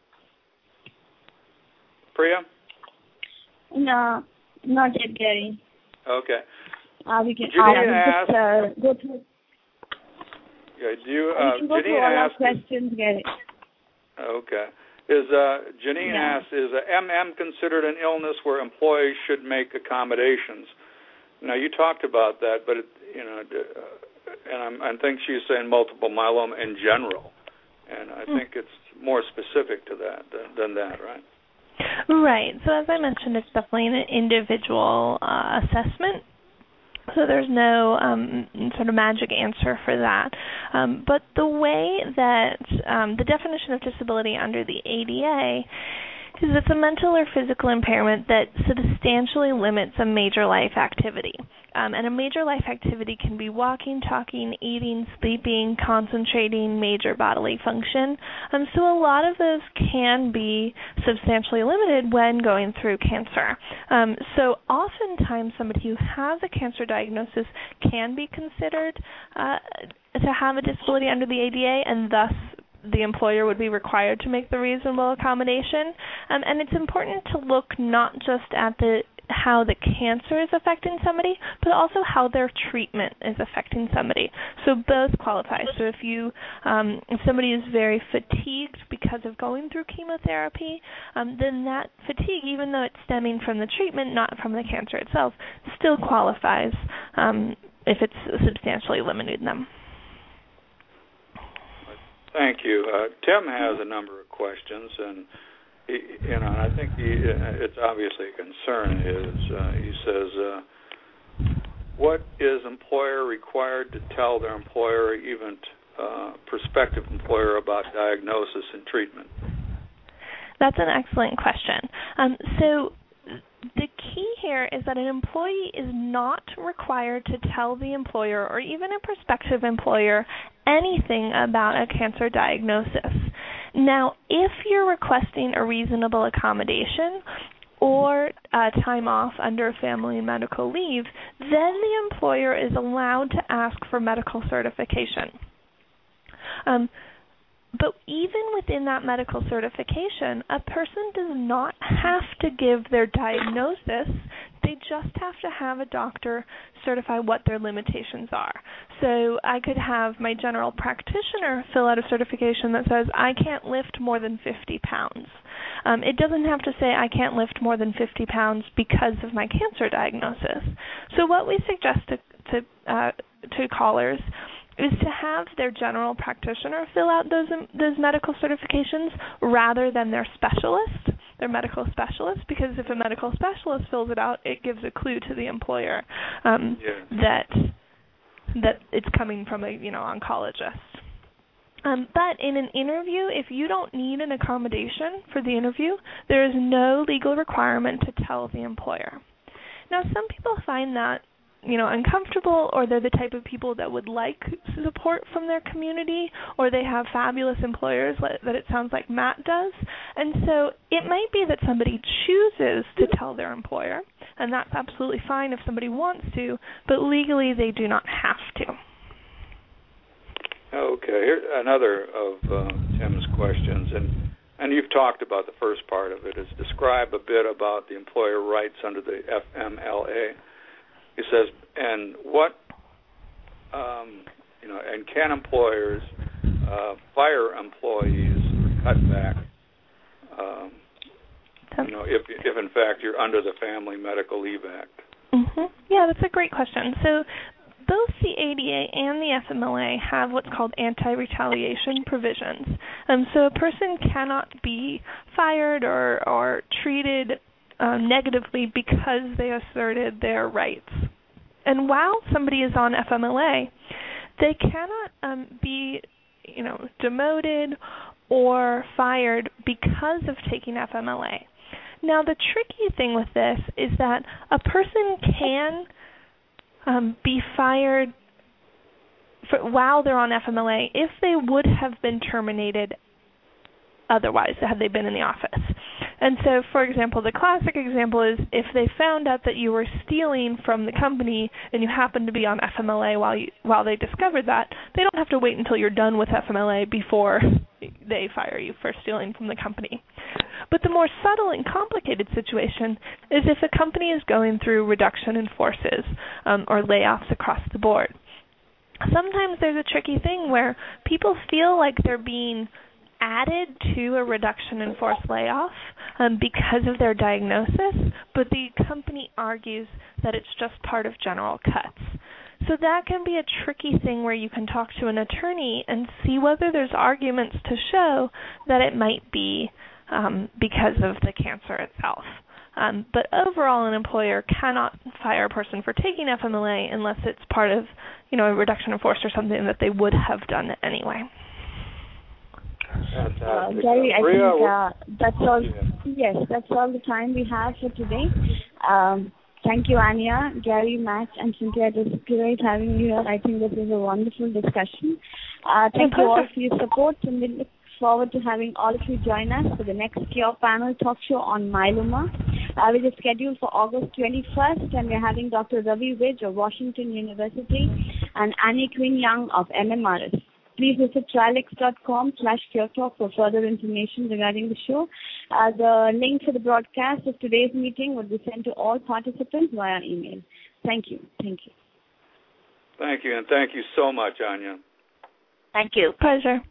Priya? No, not yet, Gary. Okay. Uh, we can Janine uh, asked, just uh, go through. Yeah, do you, Uh, uh, we can go Janine through all our asked, questions, Gary. Okay. Is uh, Janine Yeah. asks, is a M M considered an illness where employees should make accommodations? Now, you talked about that, but, it, you know, uh, and I'm, I think she's saying multiple myeloma in general, and I mm. think it's more specific to that than, than that, right? Right. So as I mentioned, it's definitely an individual uh, assessment. So there's no um, sort of magic answer for that. Um, but the way that um, the definition of disability under the A D A is it's a mental or physical impairment that substantially limits a major life activity. Um, and a major life activity can be walking, talking, eating, sleeping, concentrating, major bodily function. Um, so a lot of those can be substantially limited when going through cancer. Um, so oftentimes somebody who has a cancer diagnosis can be considered uh, to have a disability under the A D A, and thus the employer would be required to make the reasonable accommodation. Um, and it's important to look not just at the how the cancer is affecting somebody, but also how their treatment is affecting somebody. So both qualify. So if you, um, if somebody is very fatigued because of going through chemotherapy, um, then that fatigue, even though it's stemming from the treatment, not from the cancer itself, still qualifies um, if it's substantially limiting them. Thank you. Uh, Tim has a number of questions, and he, you know, I think he, it's obviously a concern. Is uh, he says, uh, what is employer required to tell their employer, even uh, prospective employer, about diagnosis and treatment? That's an excellent question. Um, so the key here is that an employee is not required to tell the employer or even a prospective employer anything about a cancer diagnosis. Now, if you're requesting a reasonable accommodation or uh, time off under family and medical leave, then the employer is allowed to ask for medical certification. Um, But even within that medical certification, a person does not have to give their diagnosis. They just have to have a doctor certify what their limitations are. So I could have my general practitioner fill out a certification that says, I can't lift more than fifty pounds. Um, it doesn't have to say I can't lift more than fifty pounds because of my cancer diagnosis. So what we suggest to, to, uh, to callers is to have their general practitioner fill out those those medical certifications rather than their specialist, their medical specialist, because if a medical specialist fills it out, it gives a clue to the employer um, yeah. that that it's coming from a you know oncologist. Um, but in an interview, if you don't need an accommodation for the interview, there is no legal requirement to tell the employer. Now, some people find that you know, uncomfortable, or they're the type of people that would like support from their community, or they have fabulous employers that it sounds like Matt does. And so it might be that somebody chooses to tell their employer, and that's absolutely fine if somebody wants to, but legally they do not have to. Okay, here's another of uh, Tim's questions, and and you've talked about the first part of it, is describe a bit about the employer rights under the F M L A. He says, and what um, you know, and can employers uh, fire employees, cut back, um, you know, if if in fact you're under the Family Medical Leave Act? Mm-hmm. Yeah, that's a great question. So both the A D A and the F M L A have what's called anti-retaliation provisions. Um, so a person cannot be fired or, or treated um, negatively because they asserted their rights. And while somebody is on F M L A, they cannot um, be, you know, demoted or fired because of taking F M L A. Now, the tricky thing with this is that a person can um, be fired for, while they're on F M L A if they would have been terminated otherwise, had they been in the office. And so, for example, the classic example is if they found out that you were stealing from the company and you happened to be on F M L A while you, while they discovered that, they don't have to wait until you're done with F M L A before they fire you for stealing from the company. But the more subtle and complicated situation is if a company is going through reduction in forces um, or layoffs across the board. Sometimes there's a tricky thing where people feel like they're being added to a reduction in force layoff um, because of their diagnosis, but the company argues that it's just part of general cuts. So that can be a tricky thing where you can talk to an attorney and see whether there's arguments to show that it might be um, because of the cancer itself. Um, but overall, an employer cannot fire a person for taking F M L A unless it's part of, you know, a reduction in force or something that they would have done anyway. Uh, Gary, I think uh, that's all. Yes, that's all the time we have for today. Um, thank you, Anya, Gary, Matt, and Cynthia. It was great having you here. I think this was a wonderful discussion. Uh, thank you all for your support, and we look forward to having all of you join us for the next Cure Panel talk show on myeloma. Uh, which is scheduled for August twenty-first, and we're having Doctor Ravi Vij of Washington University and Annie Quinn Young of M M R S. Please visit trialex.com slash CureTalk for further information regarding the show. Uh, the link for the broadcast of today's meeting will be sent to all participants via email. Thank you. Thank you. Thank you, and thank you so much, Anya. Thank you. Pleasure.